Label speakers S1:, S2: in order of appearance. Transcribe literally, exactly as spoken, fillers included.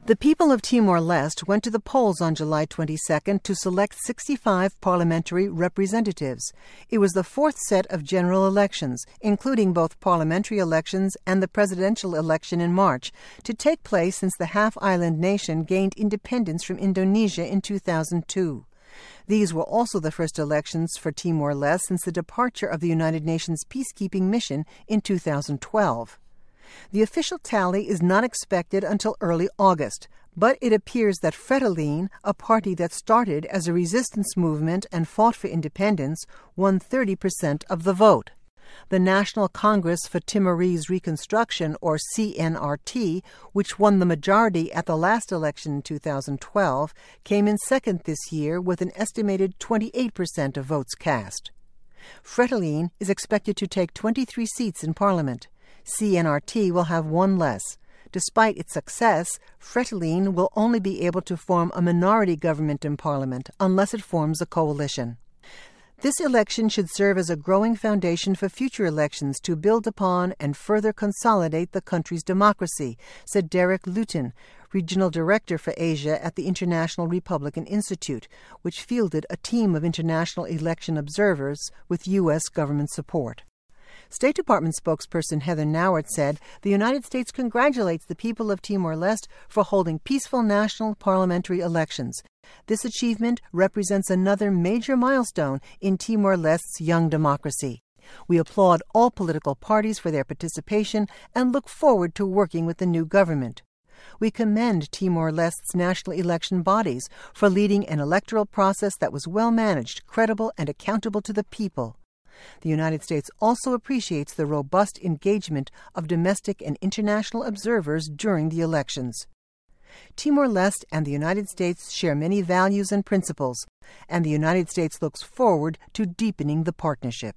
S1: The people of Timor-Leste went to the polls on July twenty-second to select sixty-five parliamentary representatives. It was the fourth set of general elections, including both parliamentary elections and the presidential election in March, to take place since the half-island nation gained independence from Indonesia in two thousand two. These were also the first elections for Timor-Leste since the departure of the United Nations peacekeeping mission in two thousand twelve. The official tally is not expected until early August, but it appears that Fretilin, a party that started as a resistance movement and fought for independence, won thirty percent of the vote. The National Congress for Timorese Reconstruction, or C N R T, which won the majority at the last election in two thousand twelve, came in second this year with an estimated twenty-eight percent of votes cast. Fretilin is expected to take twenty-three seats in Parliament. C N R T will have one less. Despite its success, Fretilin will only be able to form a minority government in Parliament unless it forms a coalition. This election should serve as a growing foundation for future elections to build upon and further consolidate the country's democracy, said Derek Luton, Regional Director for Asia at the International Republican Institute, which fielded a team of international election observers with U S government support. State Department spokesperson Heather Nauert said the United States congratulates the people of Timor-Leste for holding peaceful national parliamentary elections. This achievement represents another major milestone in Timor-Leste's young democracy. We applaud all political parties for their participation and look forward to working with the new government. We commend Timor-Leste's national election bodies for leading an electoral process that was well managed, credible, and accountable to the people. The United States also appreciates the robust engagement of domestic and international observers during the elections. Timor-Leste and the United States share many values and principles, and the United States looks forward to deepening the partnership.